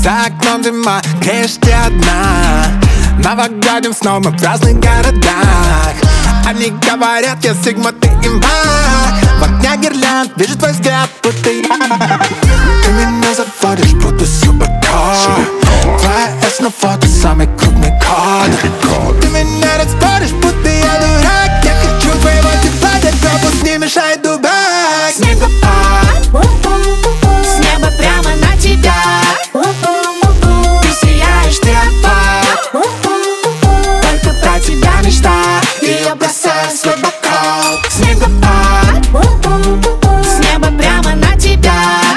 За окном зима, греешь ты одна. Новогодним сном мы в разных городах. Они говорят, я сигма, ты имба. В огнях гирлянд вижу твой взгляд, будто я. Ты меня заводишь, будто суперкар. Твоя эс на фото, самый крупный код. Ты меня расходишь, будто я дурак. Я хочу твоего тепла, тебя пусть не мешает дубак. Снегопад, с неба прямо на тебя. Ты сияешь, ты опад. Только про тебя мечта, и я бросаю свой бокал. Снегопад, с неба прямо на тебя.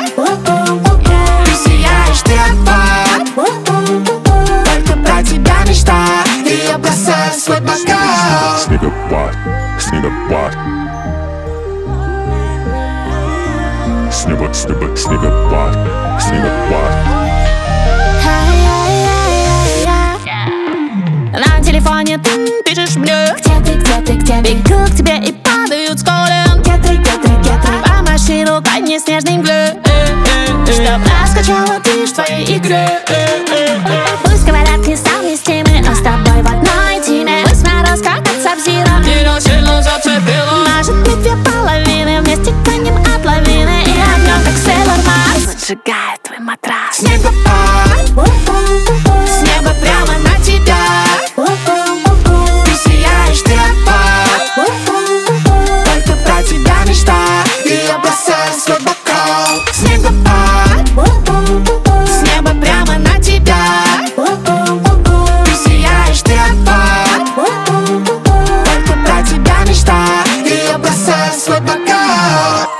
Ты сияешь, ты опад. Только про тебя мечта, и я бросаю свой бокал. Снегопад, снегопад. Снегопад, снегопад. На телефоне ты пишешь мне: где ты, где ты, где ты? Бегу к тебе и падают с колен. Где ты, где ты, где ты? По машину по неснежной мгле, чтоб раскачала ты в твоей игре. Пусть говорят, не совместимы, но с тобой в одной теме. Пусть мороз, как от Сабзира, Тебя сильно зацепило. может быть, две половины вместе тянем от лавины. И огнем, как Сейлор Марс, поджигает твой матрас. Снегопад, с неба прямо на тебя. Ты сияешь, ты опад. Только про тебя мечта, и я бросаю свой бокал. Снегопад, с неба прямо на тебя. Ты сияешь, ты опад. Только про тебя мечта, и я бросаю свой бокал.